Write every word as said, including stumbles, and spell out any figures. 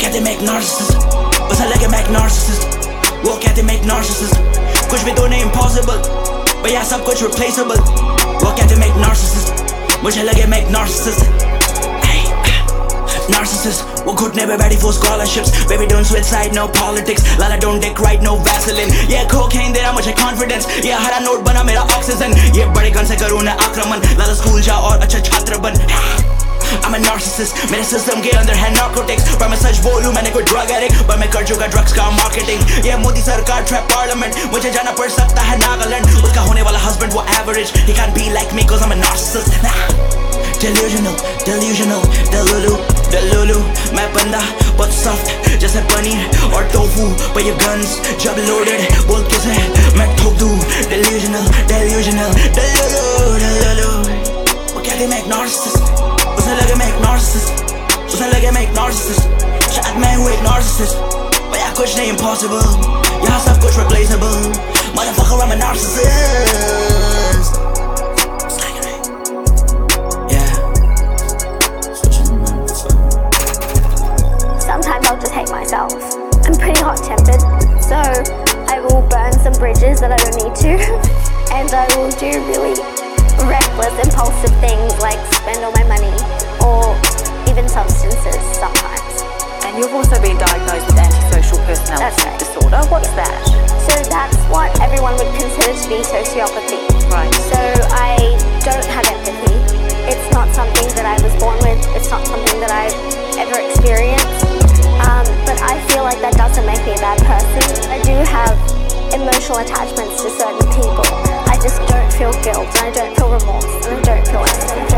कहते मैं एक narcissist, बस लगे मैं एक narcissist. वो कहते मैं एक narcissist, कुछ भी तो नहीं impossible, भैया सब कुछ replaceable. वो कहते मैं एक narcissist, मुझे लगे मैं एक narcissist. Narcissist, वो घुटने पे बैठी for scholarships. Baby don't switch side, no politics. Lala don't dick right, no Vaseline. Yeah cocaine दे रहा मुझे confidence. Yeah हरा नोट बना मेरा oxygen. Yeah बड़े गन से करूँ ना आक्रमण. Lala school जा और अच्छा छात्र बन. I'm a narcissist, मेरे system के अंदर है narcotics. पर मैं सच बोलूँ मैंने कोई drug addict, पर मैं कर चुका drugs का marketing. Yeah मोदी सरकार trap parliament, मुझे जाना पड़ सकता है नागालैंड. उसका होने वाला husband वो average. He can't be like me cause I'm a narcissist. Nah. Delusional, delusional, delulu, delulu. मैं बंदा बहुत soft जैसे पनीर और tofu. But your guns जब loaded बोल किसे मैं ठोक दूँ. Delusional, delusional, delulu, delulu. वो कहते मैं एक narcissist, उसे लगे मैं एक narcissist, उसे लगे मैं एक narcissist. शायद मैं हूँ एक narcissist, पर यहाँ कुछ नहीं impossible, यहाँ सब कुछ replaceable. Motherfucker I'm a narcissist. Sometimes I'll just hate myself. I'm pretty hot-tempered, so I will burn some bridges that I don't need to, and I will do really reckless, impulsive things like spend all my money or even substances sometimes. And you've also been diagnosed with antisocial personality right. disorder. What's that? So that's what everyone would consider to be sociopathy. Right. So I don't have empathy. It's not something that I was born with. It's not something that I've ever experienced. Um, but I feel like that doesn't make me a bad person. I do have emotional attachments to certain people. I just don't feel guilt, and I don't feel remorse, and I don't feel anything.